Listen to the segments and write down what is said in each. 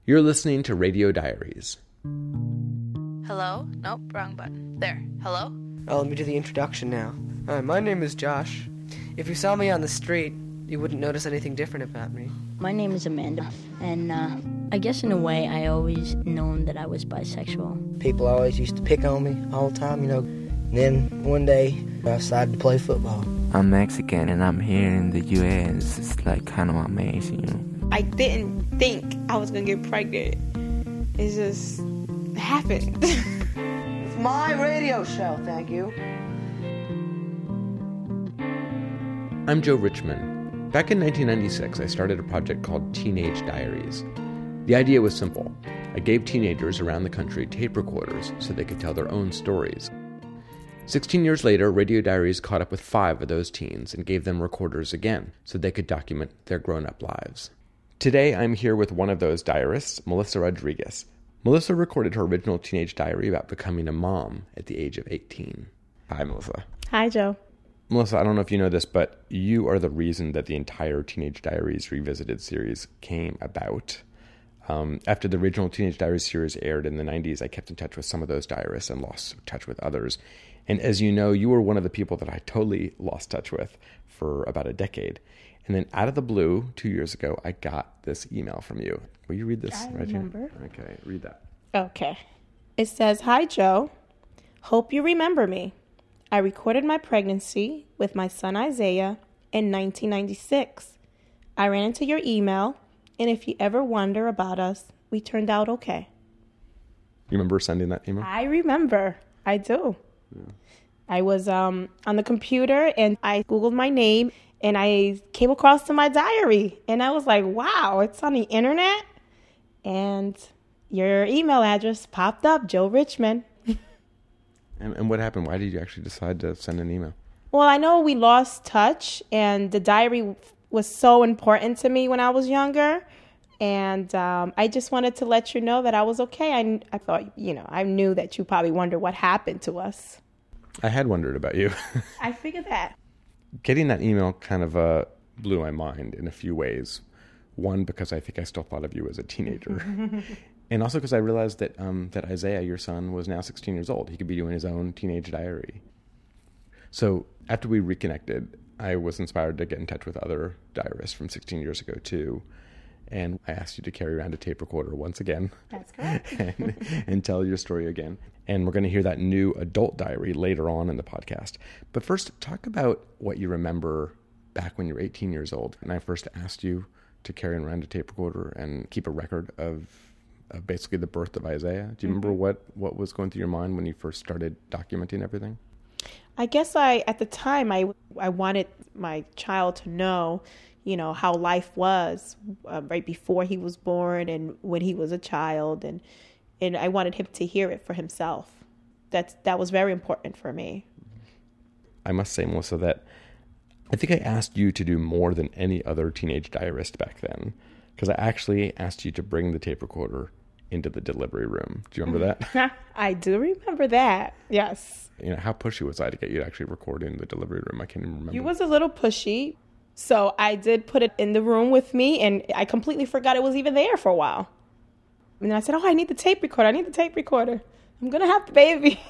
You're listening to Radio Diaries. Hello? Nope, wrong button. There. Hello? Oh, let me do the introduction now. Hi, my name is Josh. If you saw me on the street, you wouldn't notice anything different about me. My name is Amanda, and I guess in a way I always known that I was bisexual. People always used to pick on me all the time, And then one day I decided to play football. I'm Mexican and I'm here in the U.S. It's like kind of amazing, I didn't think I was gonna get pregnant. It just happened. It's my radio show, thank you. I'm Joe Richman. Back in 1996, I started a project called Teenage Diaries. The idea was simple. I gave teenagers around the country tape recorders so they could tell their own stories. 16 years later, Radio Diaries caught up with 5 of those teens and gave them recorders again so they could document their grown-up lives. Today, I'm here with one of those diarists, Melissa Rodriguez. Melissa recorded her original teenage diary about becoming a mom at the age of 18. Hi, Melissa. Hi, Joe. Melissa, I don't know if you know this, but you are the reason that the entire Teenage Diaries Revisited series came about. After the original Teenage Diaries series aired in the 90s, I kept in touch with some of those diarists and lost touch with others. And as you know, you were one of the people that I totally lost touch with for about a decade. And then out of the blue, 2 years ago, I got this email from you. Will you read this right remember. Here? Okay, read that. Okay. It says, "Hi, Joe. Hope you remember me. I recorded my pregnancy with my son Isaiah in 1996. I ran into your email, and if you ever wonder about us, we turned out okay." You remember sending that email? I remember. I do. Yeah. I was on the computer, and I Googled my name, and I came across to my diary, and I was like, wow, it's on the internet? And your email address popped up, Joe Richman. And what happened? Why did you actually decide to send an email? Well, I know we lost touch, and the diary was so important to me when I was younger. And I just wanted to let you know that I was okay. I thought, I knew that you probably wonder what happened to us. I had wondered about you. I figured that. Getting that email kind of blew my mind in a few ways. One, because I think I still thought of you as a teenager. And also because I realized that that Isaiah, your son, was now 16 years old. He could be doing his own teenage diary. So after we reconnected, I was inspired to get in touch with other diarists from 16 years ago, too. And I asked you to carry around a tape recorder once again. That's correct. and tell your story again. And we're going to hear that new adult diary later on in the podcast. But first, talk about what you remember back when you were 18 years old. And I first asked you to carry around a tape recorder and keep a record of basically the birth of Isaiah. Do you remember what was going through your mind when you first started documenting everything? I guess at the time, I wanted my child to know, how life was right before he was born and when he was a child. And I wanted him to hear it for himself. That was very important for me. I must say, Melissa, that I think I asked you to do more than any other teenage diarist back then, because I actually asked you to bring the tape recorder into the delivery room. Do you remember that? I do remember that, yes. How pushy was I to get you to actually record in the delivery room? I can't even remember. You was a little pushy, so I did put it in the room with me, and I completely forgot it was even there for a while. And then I said, I need the tape recorder. I'm going to have the baby.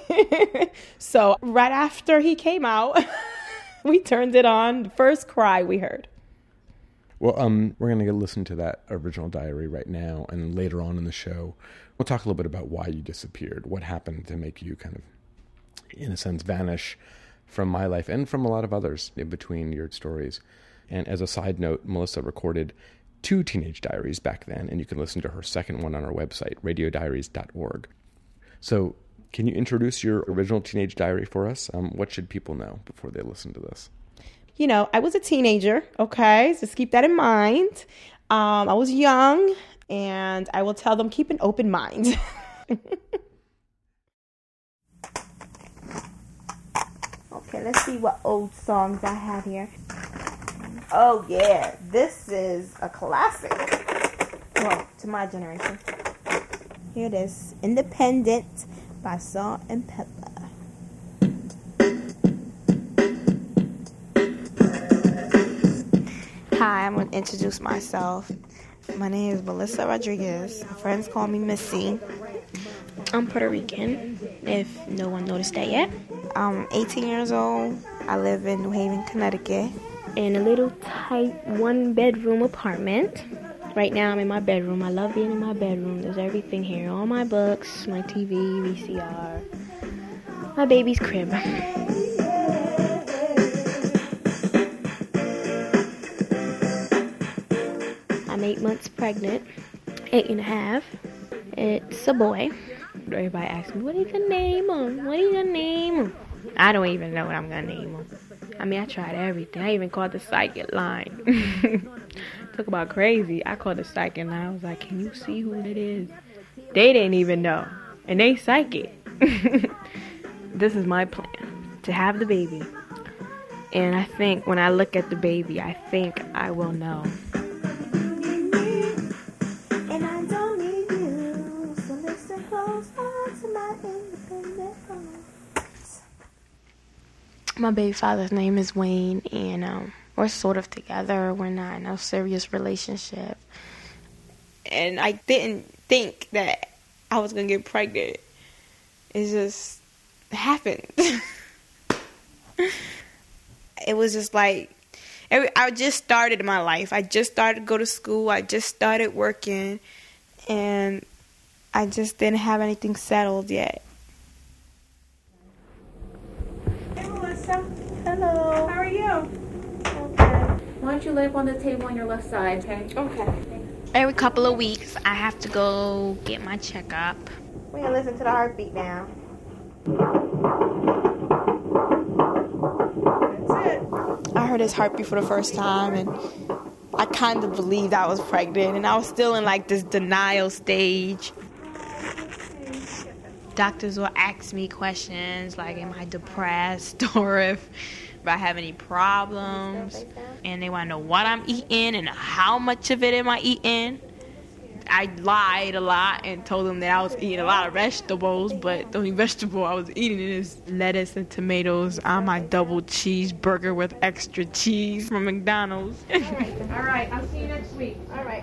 So right after he came out, we turned it on. The first cry we heard. Well, we're going to listen to that original diary right now, and later on in the show, we'll talk a little bit about why you disappeared, what happened to make you kind of, in a sense, vanish from my life and from a lot of others in between your stories. And as a side note, Melissa recorded 2 teenage diaries back then, and you can listen to her second one on our website, radiodiaries.org. So can you introduce your original teenage diary for us? What should people know before they listen to this? I was a teenager, okay? Just keep that in mind. I was young, and I will tell them, keep an open mind. Okay, let's see what old songs I have here. Oh, yeah. This is a classic. Well, to my generation. Here it is. Independent by Salt and Pepper. Hi, I'm going to introduce myself. My name is Melissa Rodriguez. My friends call me Missy. I'm Puerto Rican, if no one noticed that yet. I'm 18 years old. I live in New Haven, Connecticut. In a little tight one-bedroom apartment. Right now I'm in my bedroom. I love being in my bedroom. There's everything here. All my books, my TV, VCR, my baby's crib. I'm 8 months pregnant, 8.5. It's a boy. Everybody asks me, what are you going to name him? What are you going to name him? I don't even know what I'm going to name him. I mean, I tried everything. I even called the psychic line. Talk about crazy. I called the psychic line. I was like, can you see who it is? They didn't even know. And they psychic. This is my plan, to have the baby. And I think when I look at the baby, I think I will know. And I don't need you, so listen close to my independent thoughts. My baby father's name is Wayne, and we're sort of together. We're not in a serious relationship. And I didn't think that I was going to get pregnant. It just happened. It was just like, I just started my life. I just started to go to school. I just started working. And I just didn't have anything settled yet. Hey, Melissa. Hello. How are you? Okay. Why don't you lay up on the table on your left side, okay? Okay. Every couple of weeks, I have to go get my checkup. We're going to listen to the heartbeat now. I heard his heartbeat for the first time, and I kind of believed I was pregnant, and I was still in like this denial stage. Doctors will ask me questions like, am I depressed, or if I have any problems, and they want to know what I'm eating and how much of it am I eating. I lied a lot and told them that I was eating a lot of vegetables, but the only vegetable I was eating is lettuce and tomatoes on my double cheeseburger with extra cheese from McDonald's. All right. I'll see you next week. All right.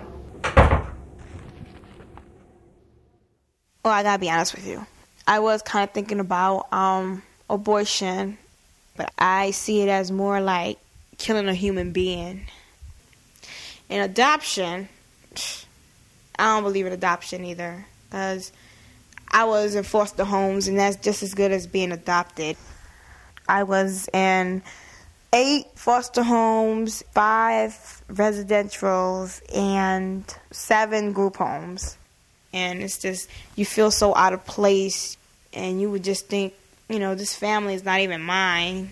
Well, I gotta be honest with you. I was kind of thinking about abortion, but I see it as more like killing a human being. In adoption, I don't believe in adoption either, because I was in foster homes, and that's just as good as being adopted. I was in 8 foster homes, 5 residentials, and 7 group homes. And it's just, you feel so out of place, and you would just think, you know, this family is not even mine.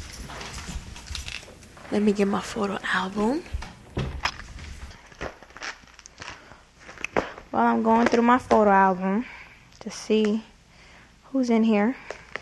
Let me get my photo album. Well, I'm going through my photo album to see who's in here.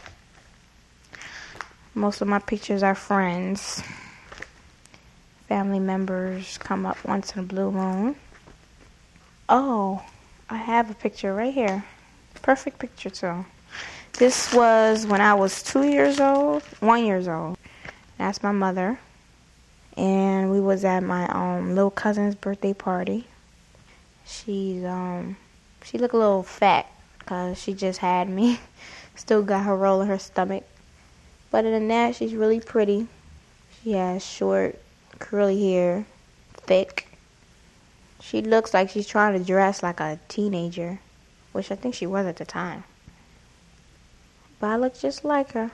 Most of my pictures are friends. Family members come up once in a blue moon. Oh, I have a picture right here. Perfect picture, too. This was when I was 1 years old. That's my mother. And we was at my little cousin's birthday party. She looked a little fat because she just had me. Still got her roll in her stomach. But other than that, she's really pretty. She has short, curly hair, thick. She looks like she's trying to dress like a teenager, which I think she was at the time. But I look just like her.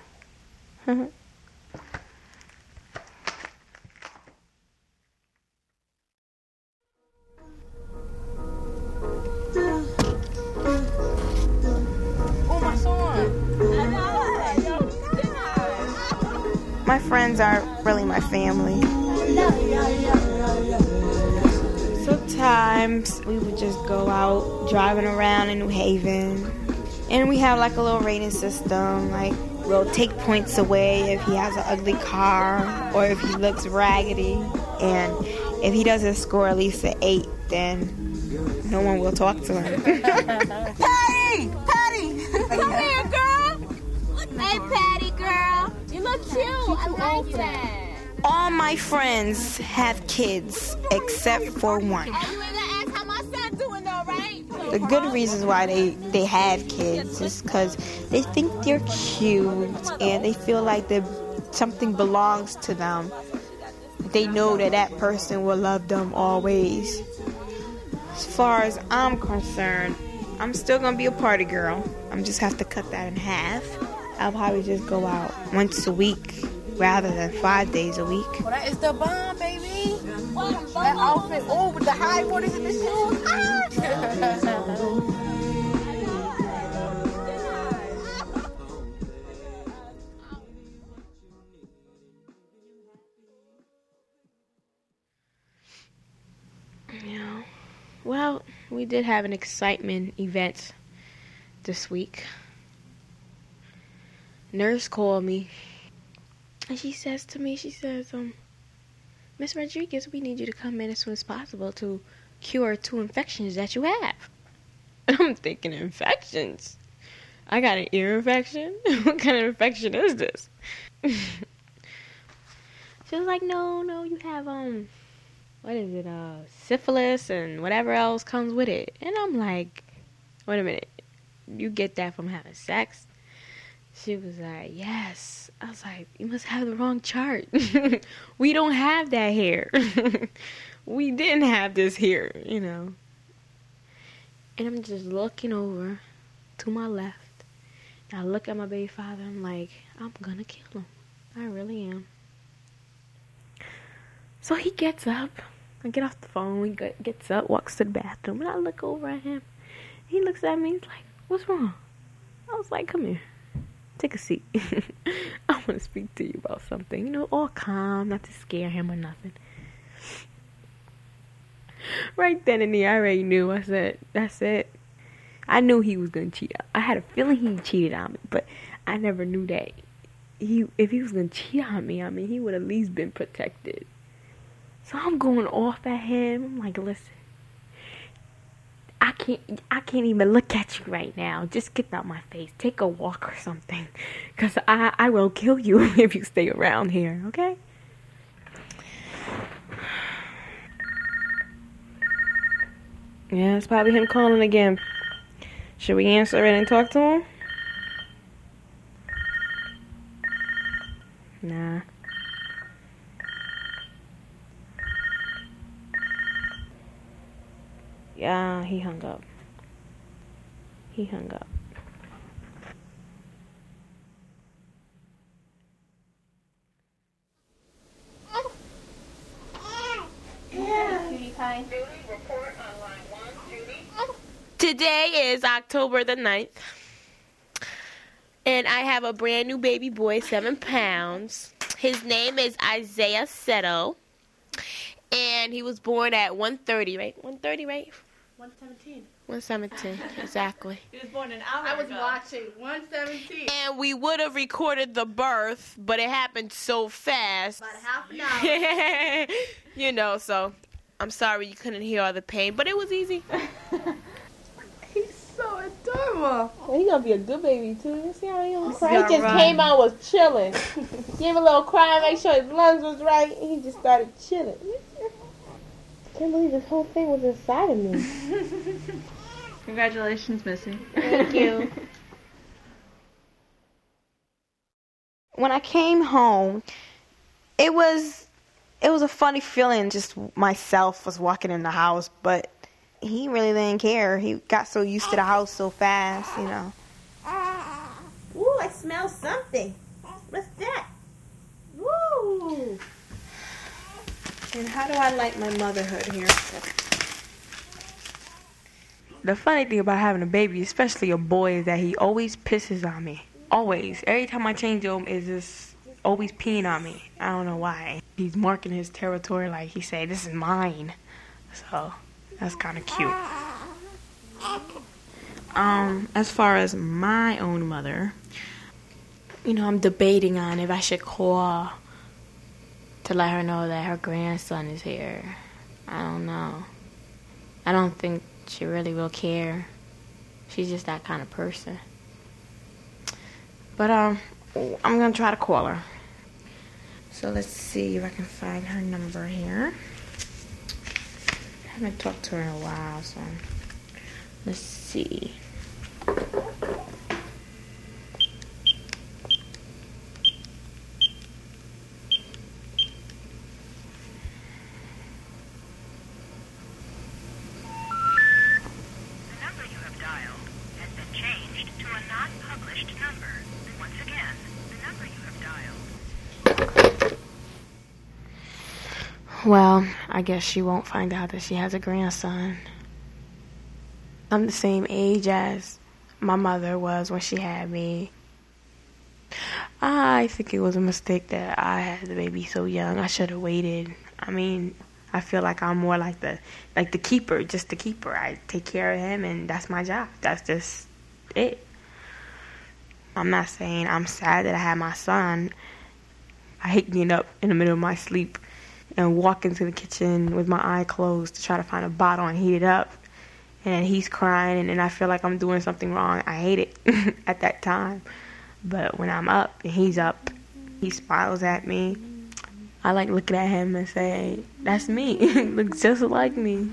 My friends aren't really my family. Sometimes we would just go out driving around in New Haven, and we have like a little rating system. Like, we'll take points away if he has an ugly car or if he looks raggedy. And if he doesn't score at least an 8, then no one will talk to him. Patty! Come here, girl! Hey, Patty, girl. You look cute. I like that. All my friends have kids except for one. You ain't gonna the good reasons why they have kids is because they think they're cute and they feel like something belongs to them. They know that person will love them always. As far as I'm concerned, I'm still gonna be a party girl. I'm just have to cut that in half. I'll probably just go out once a week rather than 5 days a week. Well, that is the bomb, baby. That outfit, oh, with the high waters and the shoes. Yeah. Well, we did have an excitement event this week. Nurse called me. And she says, Miss Rodriguez, we need you to come in as soon as possible to cure 2 infections that you have. And I'm thinking, infections? I got an ear infection? What kind of infection is this? She was like, no, you have, what is it, syphilis and whatever else comes with it. And I'm like, wait a minute, you get that from having sex? She was like, yes. I was like, you must have the wrong chart. We don't have that here. We didn't have this here, you know. And I'm just looking over to my left. And I look at my baby father. I'm like, I'm going to kill him. I really am. So he gets up. I get off the phone. He gets up, walks to the bathroom. And I look over at him. He looks at me. He's like, what's wrong? I was like, come here. Take a seat. I want to speak to you about something. You know, all calm, not to scare him or nothing. Right then and there, I already knew. I said, that's it. I knew he was going to cheat. I had a feeling he cheated on me, but I never knew that. If he was going to cheat on me, I mean, he would at least been protected. So I'm going off at him. I'm like, listen. I can't even look at you right now. Just get out my face. Take a walk or something. Because I will kill you if you stay around here, okay? Yeah, it's probably him calling again. Should we answer it and talk to him? Nah. Yeah, he hung up. Today is October the 9th. And I have a brand new baby boy, 7 pounds. His name is Isaiah Seto. And he was born at 1:30, right? 1:30, right? 1:17. 1:17, exactly. He was born an hour ago. I was watching 1:17. And we would have recorded the birth, but it happened so fast. About half an hour. You know, so I'm sorry you couldn't hear all the pain, but it was easy. He's so adorable. Well, he's gonna be a good baby too. You see how he don't cry? He just came out, was chilling. Gave a little cry, make sure his lungs was right, and he just started chilling. I can't believe this whole thing was inside of me. Congratulations, Missy. Thank you. When I came home, it was a funny feeling. Just myself was walking in the house, but he really didn't care. He got so used to the house so fast, you know. Ooh, I smell something. What's that? Woo! And how do I like my motherhood here? The funny thing about having a baby, especially a boy, is that he always pisses on me. Always. Every time I change him, is just always peeing on me. I don't know why. He's marking his territory like he said, this is mine. So, that's kind of cute. As far as my own mother, you know, I'm debating on if I should call to let her know that her grandson is here. I don't know. I don't think she really will care. She's just that kind of person. But I'm gonna try to call her. So let's see if I can find her number here. I haven't talked to her in a while, so Let's see. Well, I guess she won't find out that she has a grandson. I'm the same age as my mother was when she had me. I think it was a mistake that I had the baby so young. I should have waited. I mean, I feel like I'm more like the keeper, just the keeper. I take care of him, and that's my job. That's just it. I'm not saying I'm sad that I had my son. I hate getting up in the middle of my sleep and walk into the kitchen with my eye closed to try to find a bottle and heat it up. And he's crying, and I feel like I'm doing something wrong. I hate it at that time. But when I'm up and he's up, he smiles at me. I like looking at him and say, that's me. Looks just like me.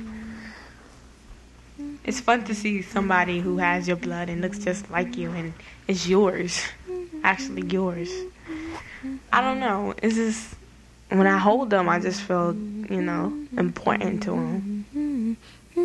It's fun to see somebody who has your blood and looks just like you, and it's yours. Actually yours. I don't know. It's just, when I hold them, I just feel, important to them.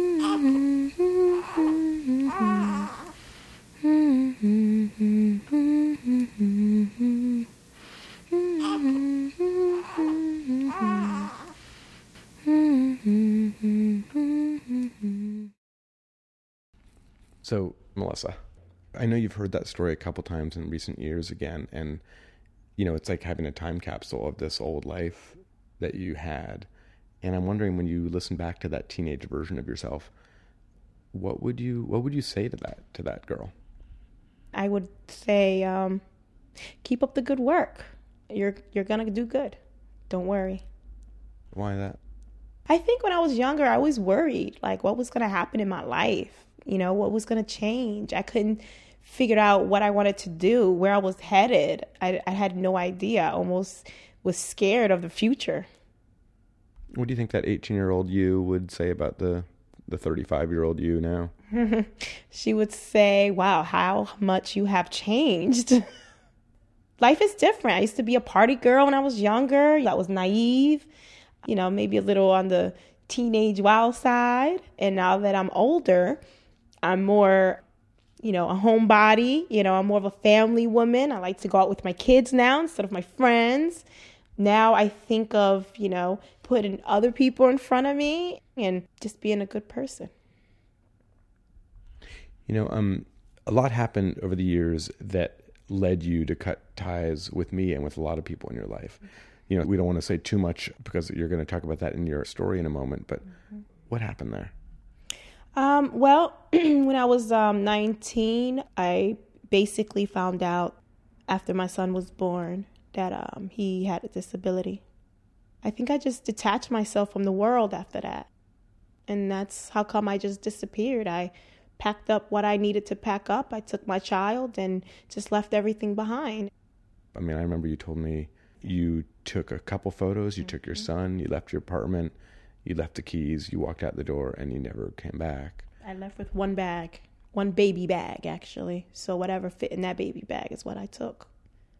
So, Melissa, I know you've heard that story a couple times in recent years again, and it's like having a time capsule of this old life that you had. And I'm wondering, when you listen back to that teenage version of yourself, what would you say to that girl? I would say, keep up the good work. You're gonna do good. Don't worry. Why that? I think when I was younger, I was worried, like what was gonna happen in my life. What was gonna change. I couldn't figure out what I wanted to do, where I was headed. I had no idea. I almost was scared of the future. What do you think that 18-year-old you would say about the 35-year-old you now? She would say, wow, how much you have changed. Life is different. I used to be a party girl when I was younger. I was naive, maybe a little on the teenage wild side. And now that I'm older, I'm more, a homebody. I'm more of a family woman. I like to go out with my kids now instead of my friends. Now I think of, putting other people in front of me and just being a good person. A lot happened over the years that led you to cut ties with me and with a lot of people in your life. We don't want to say too much because you're going to talk about that in your story in a moment, but what happened there? Well, when I was 19, I basically found out after my son was born that he had a disability. I think I just detached myself from the world after that. And that's how come I just disappeared. I packed up what I needed to pack up. I took my child and just left everything behind. I remember you told me you took a couple photos, you took your son, you left your apartment, you left the keys, you walked out the door, and you never came back. I left with one bag, one baby bag, actually. So whatever fit in that baby bag is what I took.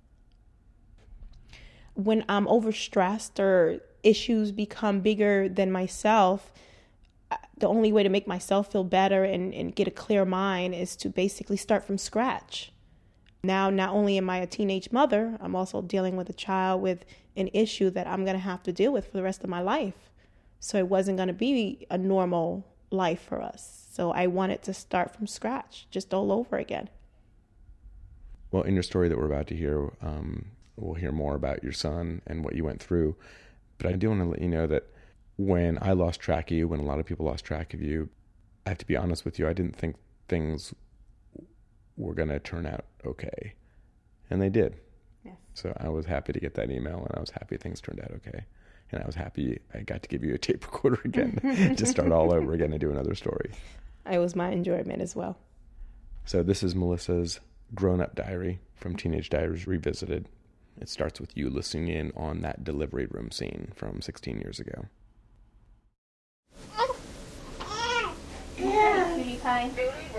When I'm overstressed or issues become bigger than myself, the only way to make myself feel better and get a clear mind is to basically start from scratch. Now, not only am I a teenage mother, I'm also dealing with a child with an issue that I'm going to have to deal with for the rest of my life. So it wasn't going to be a normal life for us. So I wanted to start from scratch, just all over again. Well, in your story that we're about to hear, we'll hear more about your son and what you went through. But I do want to let you know that when I lost track of you, when a lot of people lost track of you, I have to be honest with you, I didn't think things were going to turn out okay. And they did. Yes. So I was happy to get that email, and I was happy things turned out okay. And I was happy I got to give you a tape recorder again to start all over again and do another story. It was my enjoyment as well. So this is Melissa's grown-up diary from Teenage Diaries Revisited. It starts with you listening in on that delivery room scene from 16 years ago. Yeah. Tai.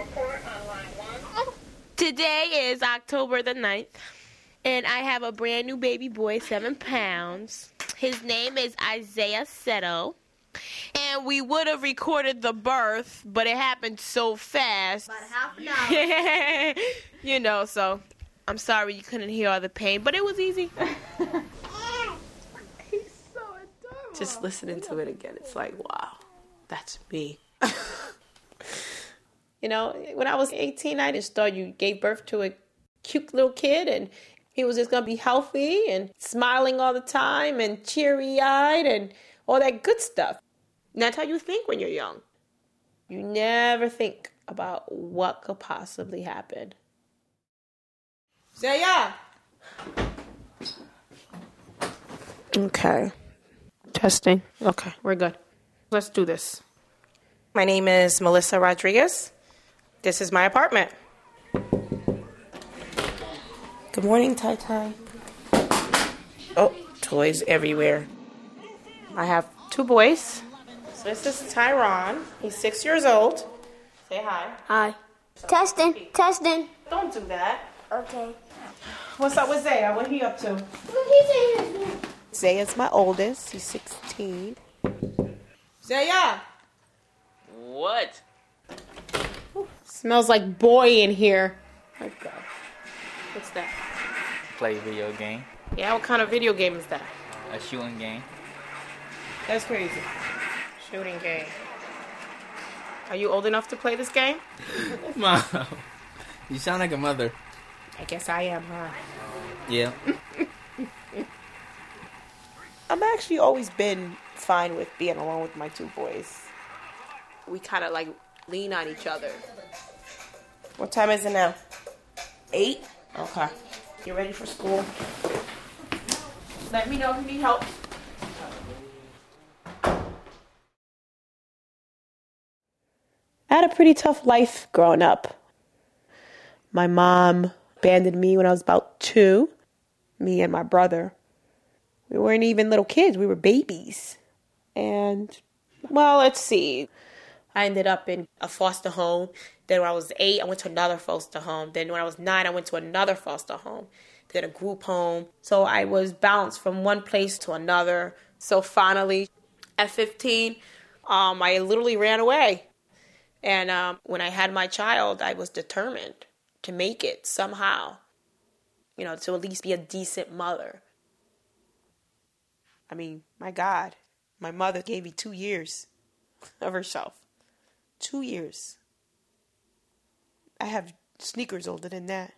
Today is October the 9th, and I have a brand new baby boy, 7 pounds. His name is Isaiah Seto. And we would have recorded the birth, but it happened so fast. About half an hour. So I'm sorry you couldn't hear all the pain, but it was easy. He's so adorable. Just listening to it again, it's like, wow, that's me. When I was 18, I just thought you gave birth to a cute little kid and he was just going to be healthy and smiling all the time and cheery-eyed and all that good stuff. And that's how you think when you're young. You never think about what could possibly happen. Zaya! Okay. Testing. Okay, we're good. Let's do this. My name is Melissa Rodriguez. This is my apartment. Good morning, Tai Tai. Oh, toys everywhere. I have 2 boys. So this is Tyron. He's 6 years old. Say hi. Hi. Testing. Don't do that. Okay. What's up with Zaya? What he up to? Zaya's my oldest. He's 16. Zaya! What? Smells like boy in here. Oh, God. What's that? Play video game. Yeah, what kind of video game is that? A shooting game. That's crazy. Shooting game. Are you old enough to play this game? Mom, you sound like a mother. I guess I am, huh? Yeah. I've actually always been fine with being alone with my 2 boys. We kind of lean on each other. What time is it now? 8? Okay. You ready for school? Let me know if you need help. I had a pretty tough life growing up. My mom abandoned me when I was about 2. Me and my brother. We weren't even little kids. We were babies. And, well, let's see. I ended up in a foster home. Then when I was 8, I went to another foster home. Then when I was 9, I went to another foster home. Then a group home. So I was bounced from one place to another. So finally, at 15, I literally ran away. And when I had my child, I was determined to make it somehow. To at least be a decent mother. I mean, my God, my mother gave me 2 years of herself. 2 years. I have sneakers older than that.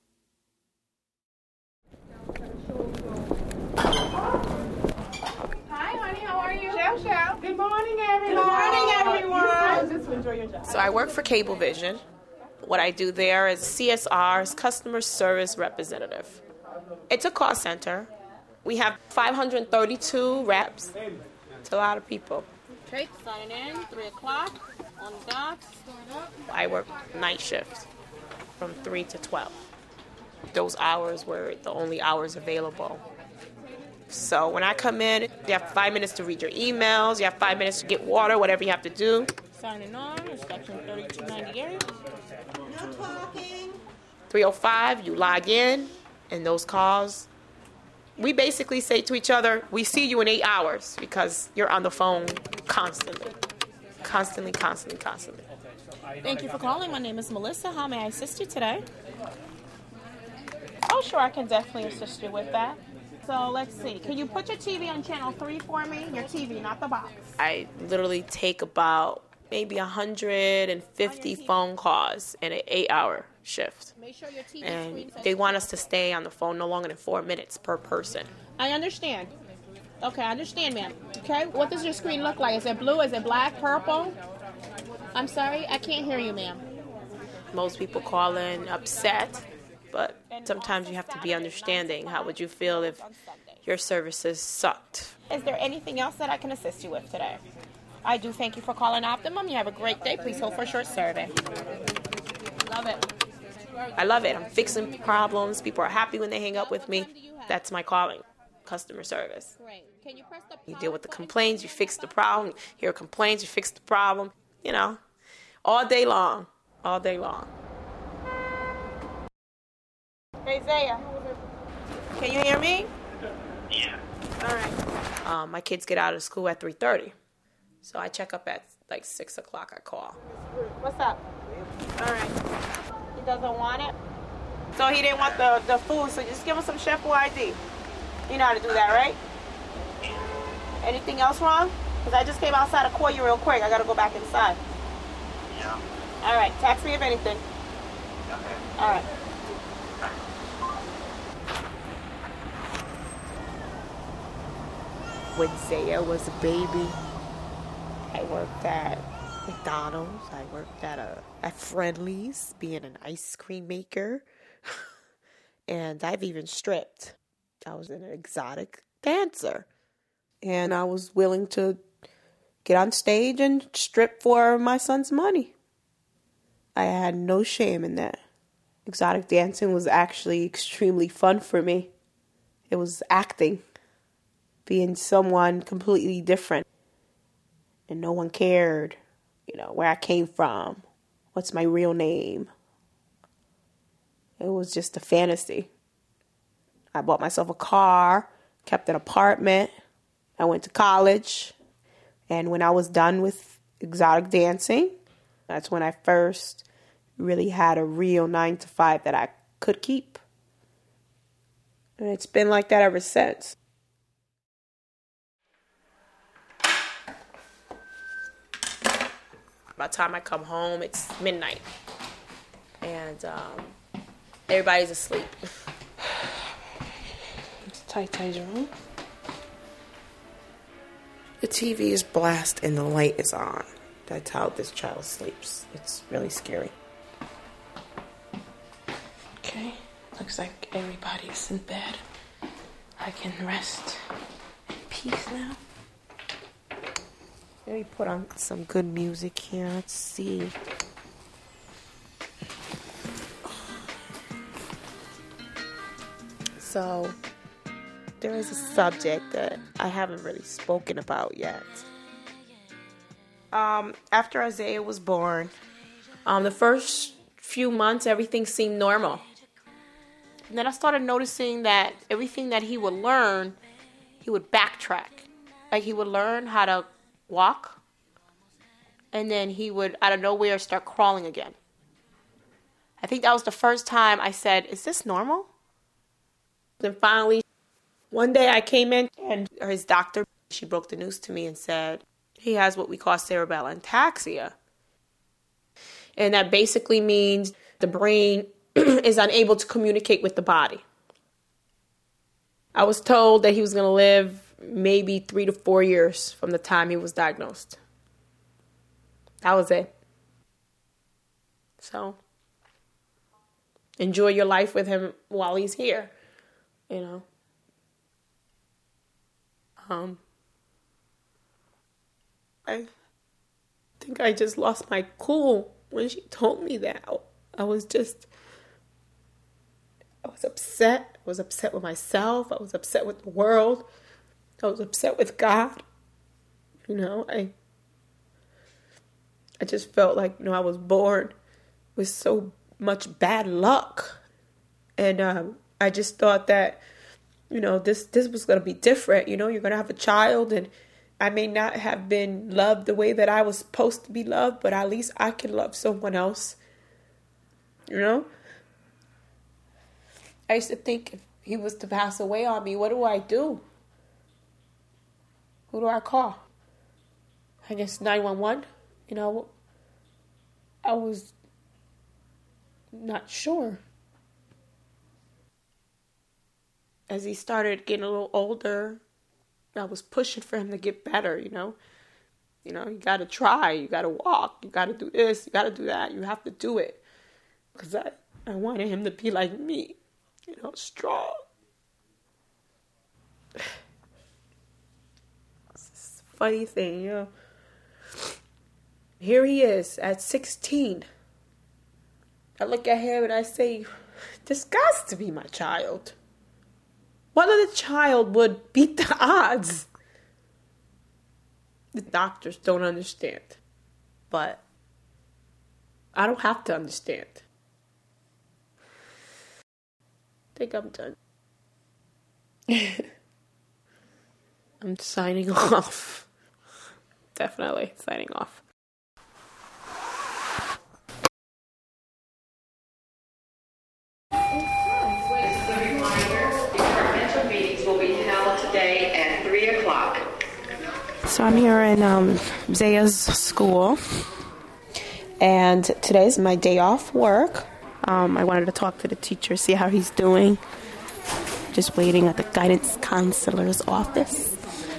Hi, honey. How are you? Ciao. Good morning, everyone. Good morning, everyone. Just enjoy your job. So I work for Cablevision. What I do there is CSR's Customer Service Representative. It's a call center. We have 532 reps. It's a lot of people. Okay, signing in. 3 o'clock on the dot. I work night shift from 3 to 12. Those hours were the only hours available. So when I come in, you have 5 minutes to read your emails. You have 5 minutes to get water, whatever you have to do. Signing on. Section 3298. No talking. 3:05, you log in, and those calls, we basically say to each other, we see you in 8 hours because you're on the phone constantly. Constantly. Thank you for calling. My name is Melissa. How may I assist you today? Oh, sure. I can definitely assist you with that. So let's see. Can you put your TV on channel 3 for me? Your TV, not the box. I literally take about maybe 150 phone calls in an 8-hour shift. Make sure your TV And screen says they want us to stay on the phone no longer than 4 minutes per person. I understand. Okay, I understand, ma'am. Okay, what does your screen look like? Is it blue? Is it black? Purple? I'm sorry, I can't hear you, ma'am. Most people call in upset, but sometimes you have to be understanding. How would you feel if your services sucked? Is there anything else that I can assist you with today? I do thank you for calling Optimum. You have a great day. Please hold for a short survey. Love it. I love it. I'm fixing problems. People are happy when they hang up with me. That's my calling, customer service. Great. Can you press the You deal with the complaints, you fix the problem. Hear complaints, you fix the problem. All day long. All day long. Hey, Zaya. Can you hear me? Yeah. All right. My kids get out of school at 3:30. So I check up at like 6 o'clock. I call. What's up? All right. He doesn't want it? So he didn't want the food, so just give him some Chef ID. You know how to do that, right? Anything else wrong? Because I just came outside to call you real quick. I got to go back inside. Yeah. All right. Text me if anything. Okay. All right. When Zaya was a baby, I worked at McDonald's. I worked at Friendly's, being an ice cream maker. And I've even stripped. I was an exotic dancer. And I was willing to get on stage and strip for my son's money. I had no shame in that. Exotic dancing was actually extremely fun for me. It was acting. Being someone completely different. And no one cared, where I came from. What's my real name? It was just a fantasy. I bought myself a car, kept an apartment. I went to college. And when I was done with exotic dancing, that's when I first really had a real 9-to-5 that I could keep. And it's been like that ever since. By the time I come home, it's midnight. And everybody's asleep. It's tight, room. The TV is blast and the light is on. That's how this child sleeps. It's really scary. Okay, looks like everybody's in bed. I can rest in peace now. Let me put on some good music here. Let's see. So, there is a subject that I haven't really spoken about yet. After Isaiah was born, the first few months, everything seemed normal. And then I started noticing that everything that he would learn, he would backtrack. Like he would learn how to walk, and then he would, out of nowhere, start crawling again. I think that was the first time I said, is this normal? Then finally, one day I came in, and his doctor, she broke the news to me and said, he has what we call cerebral ataxia. And that basically means the brain is unable to communicate with the body. I was told that he was going to live maybe 3 to 4 years from the time he was diagnosed. That was it. So, enjoy your life with him while he's here, I think I just lost my cool when she told me that. I was upset. I was upset with myself. I was upset with the world. I was upset with God. I just felt like, I was born with so much bad luck. And I just thought that, this was going to be different. You're going to have a child, and I may not have been loved the way that I was supposed to be loved, but at least I can love someone else. I used to think if he was to pass away on me, what do I do? Who do I call? I guess 911. I was not sure. As he started getting a little older, I was pushing for him to get better, you got to try, you got to walk, you got to do this, you got to do that, you have to do it. Because I wanted him to be like me, strong. It's a funny thing, Here he is at 16. I look at him and I say, this has to be my child. What other child would beat the odds? The doctors don't understand. But I don't have to understand. I think I'm done. I'm signing off. Definitely signing off. Departmental meetings will be held today at 3 o'clock. So I'm here in Zaya's school, and today's my day off work. I wanted to talk to the teacher, see how he's doing. Just waiting at the guidance counselor's office.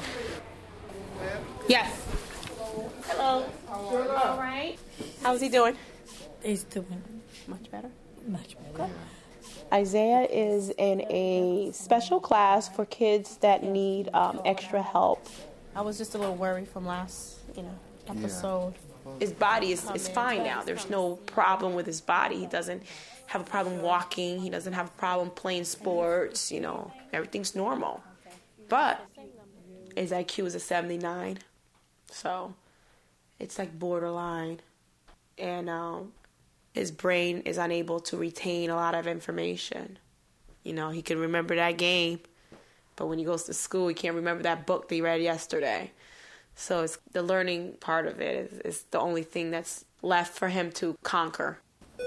Yes. Hello. All right. How's he doing? He's doing Much better. much better. Isaiah is in a special class for kids that need extra help. I was just a little worried from last, episode. His body is fine now. There's no problem with his body. He doesn't have a problem walking. He doesn't have a problem playing sports. Everything's normal. But his IQ is a 79, so it's like borderline, and his brain is unable to retain a lot of information. He can remember that game, but when he goes to school, he can't remember that book that he read yesterday. So it's the learning part of it is the only thing that's left for him to conquer.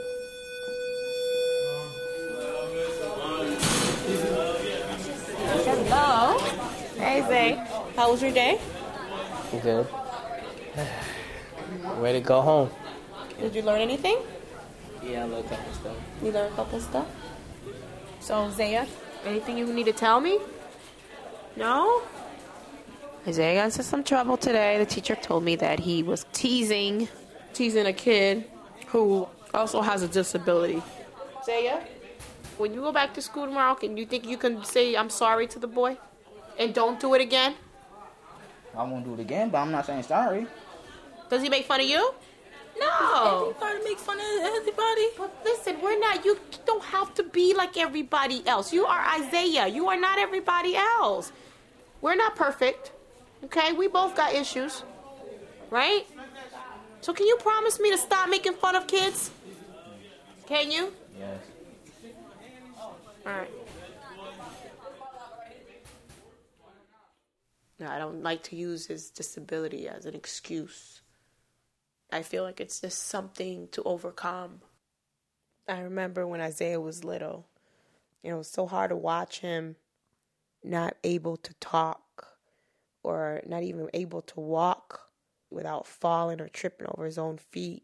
Hello. Hey, Zay. How was your day? Good. Ready to go home. Did you learn anything? Yeah, I learned a couple stuff. You learned a couple stuff? So, Zaya, anything you need to tell me? No? Isaiah got into some trouble today. The teacher told me that he was teasing a kid who also has a disability. Isaiah, when you go back to school tomorrow, you think you can say I'm sorry to the boy and don't do it again? I won't do it again, but I'm not saying sorry. Does he make fun of you? No. Everybody makes fun of everybody. But listen, you don't have to be like everybody else. You are Isaiah. You are not everybody else. We're not perfect. Okay? We both got issues. Right? So can you promise me to stop making fun of kids? Can you? Yes. All right. No, I don't like to use his disability as an excuse. I feel like it's just something to overcome. I remember when Isaiah was little, it was so hard to watch him not able to talk or not even able to walk without falling or tripping over his own feet.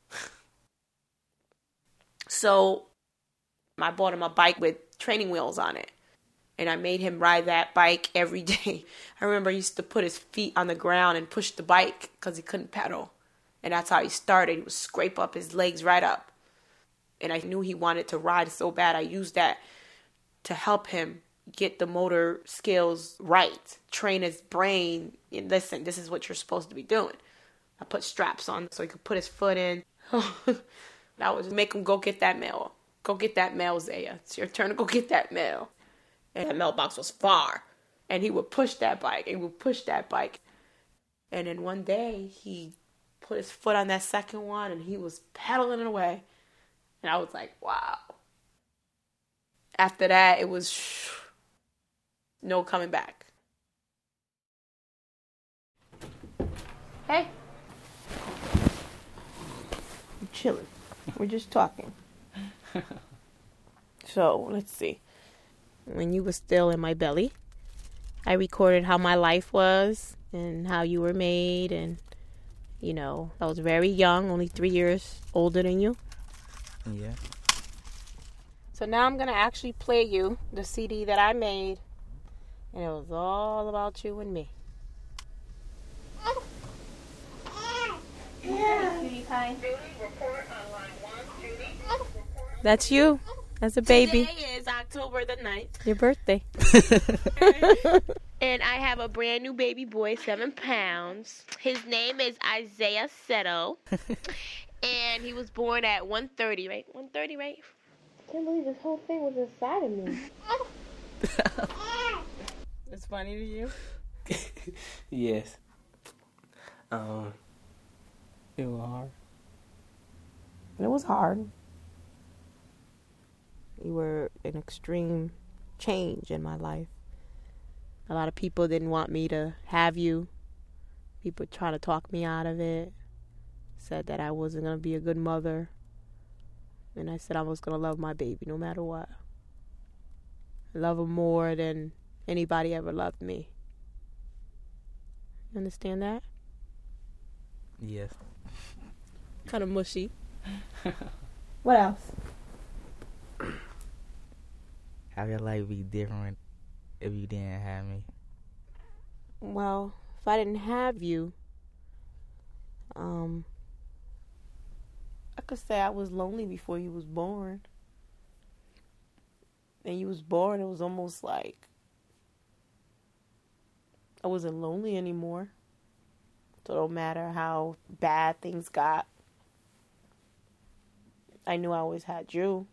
So I bought him a bike with training wheels on it. And I made him ride that bike every day. I remember he used to put his feet on the ground and push the bike because he couldn't pedal. And that's how he started. He would scrape up his legs right up. And I knew he wanted to ride so bad. I used that to help him get the motor skills right. Train his brain. And listen, this is what you're supposed to be doing. I put straps on so he could put his foot in. That was make him go get that mail. Go get that mail, Zaya. It's your turn to go get that mail. And that mailbox was far. And he would push that bike. And he would push that bike. And then one day, he put his foot on that second one. And he was pedaling it away. And I was like, wow. After that, it was no coming back. Hey. I'm chilling. We're just talking. So, let's see. When you were still in my belly, I recorded how my life was and how you were made. And, I was very young, only 3 years older than you. Yeah. So now I'm going to actually play you the CD that I made. And it was all about you and me. Yeah. That's you. As a baby. Today is October the 9th. Your birthday. And I have a brand new baby boy, 7 pounds. His name is Isaiah Seto. And he was born at 1:30, right? 1:30, right? I can't believe this whole thing was inside of me. It's funny to you? Yes. It was hard. And it was hard. You were an extreme change in my life. A lot of people didn't want me to have you. People trying to talk me out of it. Said that I wasn't going to be a good mother. And I said I was going to love my baby no matter what. I love her more than anybody ever loved me. You understand that? Yes. Kind of mushy. What else? How your life be different if you didn't have me? Well, if I didn't have you, I could say I was lonely before you was born. And you was born, it was almost like I wasn't lonely anymore. So no matter how bad things got, I knew I always had you.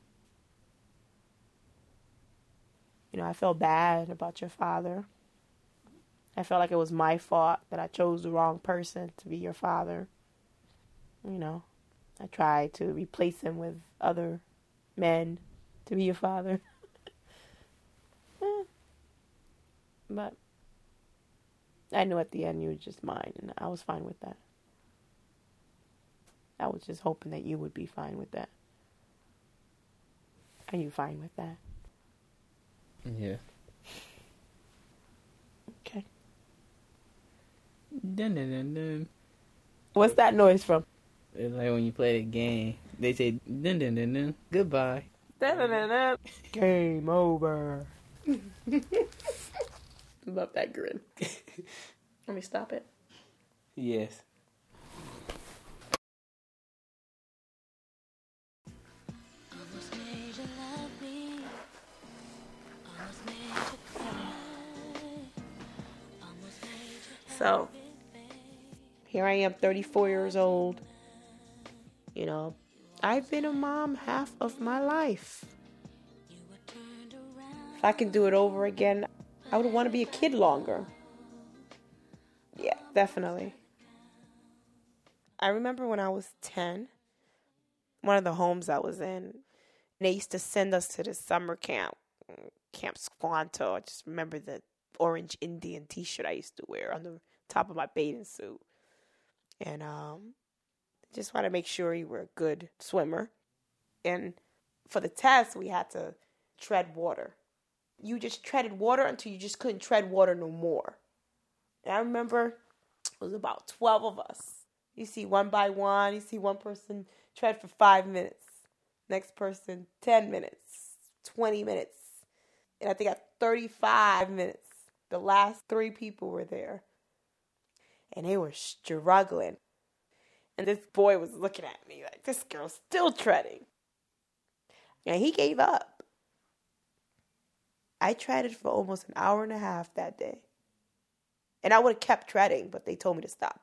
You know, I felt bad about your father. I felt like it was my fault that I chose the wrong person to be your father. You know, I tried to replace him with other men to be your father. But I knew at the end you were just mine, and I was fine with that. I was just hoping that you would be fine with that. Are you fine with that? Yeah. Okay. Dun, dun, dun, dun. What's that noise from? It's like when you play the game, they say dun dun dun dun. Goodbye. Dun, dun, dun, dun. Game over. Love that grin. Let me stop it. Yes. So, here I am, 34 years old. You know, I've been a mom half of my life. If I can do it over again, I would want to be a kid longer. Yeah, definitely. I remember when I was 10, one of the homes I was in, they used to send us to this summer camp, Camp Squanto. I just remember the orange Indian t-shirt I used to wear on the top of my bathing suit. And just want to make sure you were a good swimmer. And for the test, we had to tread water. You just treaded water until you just couldn't tread water no more. And I remember it was about 12 of us. You see one by one, you see one person tread for 5 minutes. Next person, 10 minutes, 20 minutes. And I think at 35 minutes, the last 3 people were there. And they were struggling. And this boy was looking at me like, this girl's still treading. And he gave up. I treaded for almost an hour and a half that day. And I would have kept treading, but they told me to stop.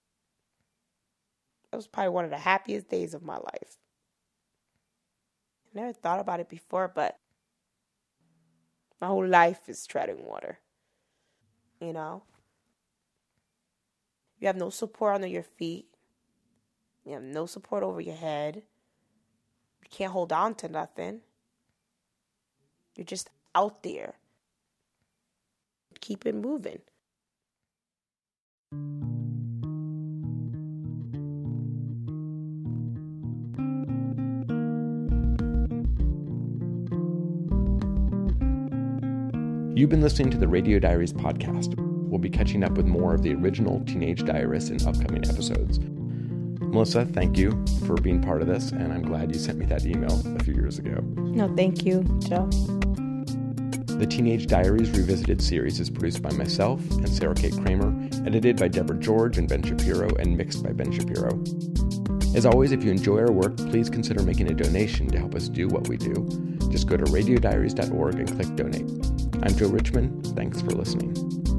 That was probably one of the happiest days of my life. I never thought about it before, but my whole life is treading water. You know? You have no support under your feet. You have no support over your head. You can't hold on to nothing. You're just out there. Keep it moving. You've been listening to the Radio Diaries podcast. We'll be catching up with more of the original Teenage Diarists in upcoming episodes. Melissa, thank you for being part of this, and I'm glad you sent me that email a few years ago. No, thank you, Joe. The Teenage Diaries Revisited series is produced by myself and Sarah Kate Kramer, edited by Deborah George and Ben Shapiro, and mixed by Ben Shapiro. As always, if you enjoy our work, please consider making a donation to help us do what we do. Just go to radiodiaries.org and click donate. I'm Joe Richman. Thanks for listening.